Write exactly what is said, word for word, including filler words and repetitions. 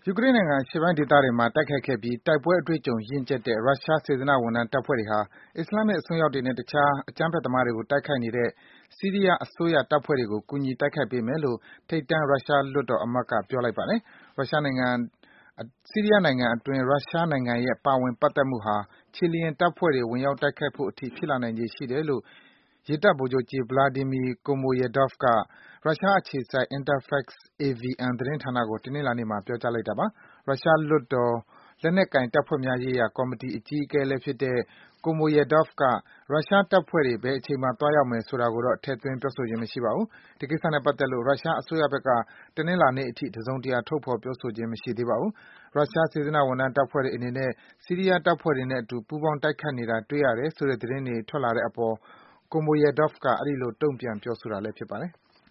ယူကရိန်းနိုင်ငံအရှေ့ပိုင်းဒေသတွေမှာ တိုက်ခိုက်ခဲ့ပြီး တိုက်ပွဲအတွေ့အကြုံရင့်ကျက်တဲ့ ရုရှား စေတနာ့ဝန်ထမ်းတပ်ဖွဲ့တွေဟာ အစ္စလာမ်မစ်အစွန်းရောက်တွေနဲ့ တခြား အကြမ်းဖက်သမားတွေကို တိုက်ခိုက်နေတဲ့ ဆီးရီးယားအစိုးရတပ်ဖွဲ့တွေကို ကူညီတိုက်ခိုက်ပေးမယ်လို့ ထိပ်တန်း ရုရှားလွှတ်တော်အမတ်က ပြောလိုက်ပါတယ်။ ဆီးရီးယားနိုင်ငံအတွင်း ရုရှားနိုင်ငံရဲ့ ပါဝင်ပတ်သက်မှုဟာ ခြေလျင်တပ်ဖွဲ့တွေ ဝင်ရောက်တိုက်ခိုက်ဖို့အထိ ဖြစ်လာနိုင်ခြေရှိတယ်လို့ ရေတပ်ဗိုလ်ချုပ်ကြီး Vladimir Komoyedov က ရုရှားအခြေစိုက် Interfax အေ ဗီ အန် သတင်းဌာနကို တနင်္လာနေ့မှာ ပြောကြားလိုက်တာပါ။ ရုရှားလွှတ်တော် လက်နက်ကိုင်တပ်ဖွဲ့များရေးရာကော်မီတီ အကြီးအကဲလည်းဖြစ်တဲ့ Komoyedov က ရုရှားတပ်ဖွဲ့တွေ ဘယ်အချိန်မှာ သွားရောက်မယ်ဆိုတာကိုတော့ ထည့်သွင်း ပြောဆိုခြင်း မရှိပါဘူး။ ဒီကိစ္စနဲ့ပတ်သက်လို့ ရုရှားအစိုးရဘက်က တနင်္လာနေ့အထိ တစုံတရာ ထုတ်ဖော် ပြောဆိုခြင်း မရှိသေးပါဘူး။ ရုရှား စေတနာ့ဝန်ထမ်းတပ်ဖွဲ့တွေအနေနဲ့ ဆီးရီးယားတပ်ဖွဲ့တွေနဲ့အတူ ပူးပေါင်း တိုက်ခိုက်နေတာ တွေ့ရတယ်ဆိုတဲ့ သတင်းတွေ ထွက်လာတဲ့အပေါ် Komoyedov က အဲဒီလို တုံ့ပြန် ပြောဆိုတာလည်း ဖြစ်ပါတယ်။